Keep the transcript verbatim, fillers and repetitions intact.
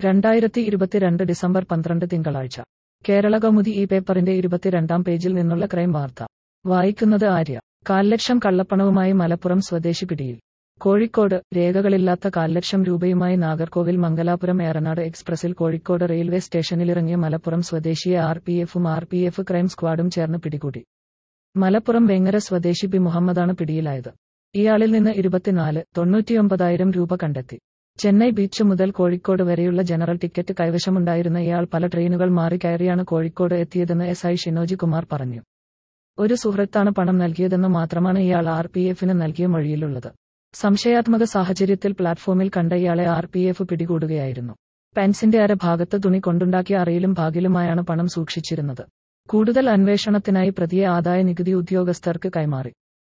രണ്ടായിരത്തി ഇരുപത്തിരണ്ട് ഡിസംബർ പന്ത്രണ്ട് തിങ്കളാഴ്ച കേരളകൗമുദി ഈ പേപ്പറിന്റെ ഇരുപത്തിരണ്ടാം പേജിൽ നിന്നുള്ള ക്രൈം വാർത്ത വായിക്കുന്നത് ആര്യ. കാൽലക്ഷം കള്ളപ്പണവുമായി മലപ്പുറം സ്വദേശി പിടിയിൽ. കോഴിക്കോട് രേഖകളില്ലാത്ത കാൽലക്ഷം രൂപയുമായി നാഗർകോവിൽ മംഗലാപുരം ഏറനാട് എക്സ്പ്രസിൽ കോഴിക്കോട് റെയിൽവേ സ്റ്റേഷനിലിറങ്ങിയ മലപ്പുറം സ്വദേശിയെ ആർ പി എഫും ആർ പി എഫ് ക്രൈം സ്ക്വാഡും ചേർന്ന് പിടികൂടി. മലപ്പുറം വെങ്ങര സ്വദേശി ബി മുഹമ്മദാണ് പിടിയിലായത്. ഇയാളിൽ നിന്ന് ഇരുപത്തിനാല് തൊണ്ണൂറ്റിയൊമ്പതായിരം രൂപ കണ്ടെത്തി. ചെന്നൈ ബീച്ച് മുതൽ കോഴിക്കോട് വരെയുള്ള ജനറൽ ടിക്കറ്റ് കൈവശമുണ്ടായിരുന്ന ഇയാൾ പല ട്രെയിനുകൾ മാറി കയറിയാണ് കോഴിക്കോട് എത്തിയതെന്ന് എസ് ഐ ഷിനോജ് കുമാർ പറഞ്ഞു. ഒരു സുഹൃത്താണ് പണം നൽകിയതെന്ന് മാത്രമാണ് ഇയാൾ ആർ പി എഫിന് നൽകിയ മൊഴിയിലുള്ളത്. സംശയാത്മക സാഹചര്യത്തിൽ പ്ലാറ്റ്ഫോമിൽ കണ്ട ഇയാളെ ആർ പി എഫ് പിടികൂടുകയായിരുന്നു. പെൻസിന്റെ അര ഭാഗത്ത് തുണി കൊണ്ടുണ്ടാക്കിയ അറയിലും ഭാഗിലുമായാണ് പണം സൂക്ഷിച്ചിരുന്നത്. കൂടുതൽ അന്വേഷണത്തിനായി പ്രതിയെ ആദായ നികുതി ഉദ്യോഗസ്ഥർക്ക് കൈമാറി.